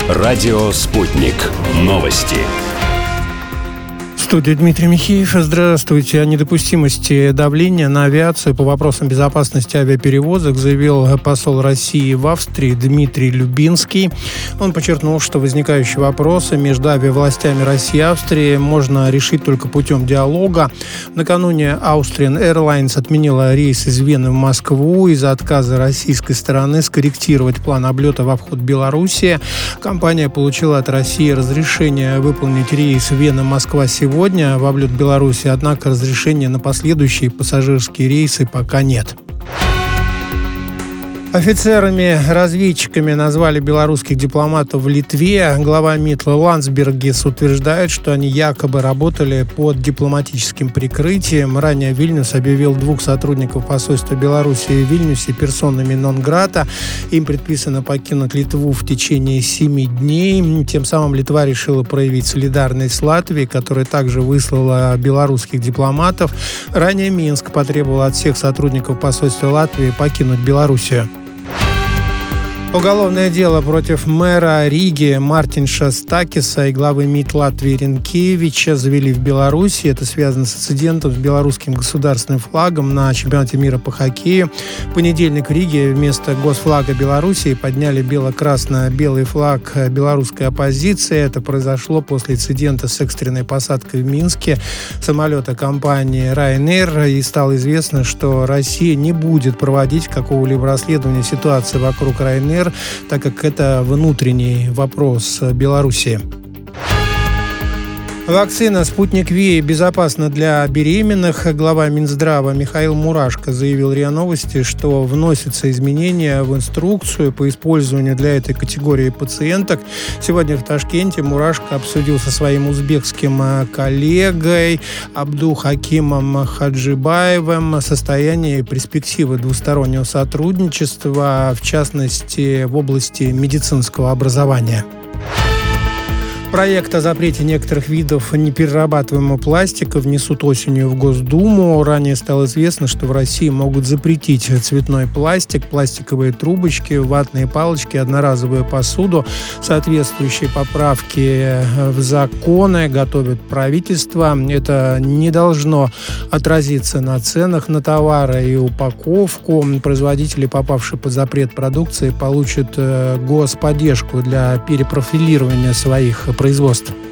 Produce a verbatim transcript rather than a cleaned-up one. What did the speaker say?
Радио «Спутник». Новости. В студии Дмитрий Михеев. Здравствуйте. О недопустимости давления на авиацию по вопросам безопасности авиаперевозок заявил посол России в Австрии Дмитрий Любинский. Он подчеркнул, что возникающие вопросы между авиавластями России и Австрии можно решить только путем диалога. Накануне Austrian Airlines отменила рейс из Вены в Москву из-за отказа российской стороны скорректировать план облета в обход Белоруссии. Компания получила от России разрешение выполнить рейс Вена-Москва сегодня в облет Беларуси, однако разрешения на последующие пассажирские рейсы пока нет. Офицерами-разведчиками назвали белорусских дипломатов в Литве. Глава МИД Ландсбергис утверждает, что они якобы работали под дипломатическим прикрытием. Ранее Вильнюс объявил двух сотрудников посольства Беларуси в Вильнюсе персонами нон-грата. Им предписано покинуть Литву в течение семи дней. Тем самым Литва решила проявить солидарность с Латвией, которая также выслала белорусских дипломатов. Ранее Минск потребовал от всех сотрудников посольства Латвии покинуть Белоруссию. Уголовное дело против мэра Риги Мартинша Стакиса и главы МИД Латвии Ренкевича завели в Беларуси. Это связано с инцидентом с белорусским государственным флагом на чемпионате мира по хоккею. В понедельник в Риге вместо госфлага Белоруссии подняли бело-красно-белый флаг белорусской оппозиции. Это произошло после инцидента с экстренной посадкой в Минске самолета компании Ryanair. И стало известно, что Россия не будет проводить какого-либо расследования ситуации вокруг Ryanair, так как это внутренний вопрос Беларуси. Вакцина «Спутник Ви» безопасна для беременных. Глава Минздрава Михаил Мурашко заявил РИА Новости, что вносятся изменения в инструкцию по использованию для этой категории пациенток. Сегодня в Ташкенте Мурашко обсудил со своим узбекским коллегой Абду Хакимом Хаджибаевым состояние и перспективы двустороннего сотрудничества, в частности, в области медицинского образования. Проект о запрете некоторых видов неперерабатываемого пластика внесут осенью в Госдуму. Ранее стало известно, что в России могут запретить цветной пластик, пластиковые трубочки, ватные палочки, одноразовую посуду. Соответствующие поправки в законы готовит правительство. Это не должно отразиться на ценах на товары и упаковку. Производители, попавшие под запрет продукции, получат господдержку для перепрофилирования своих производств.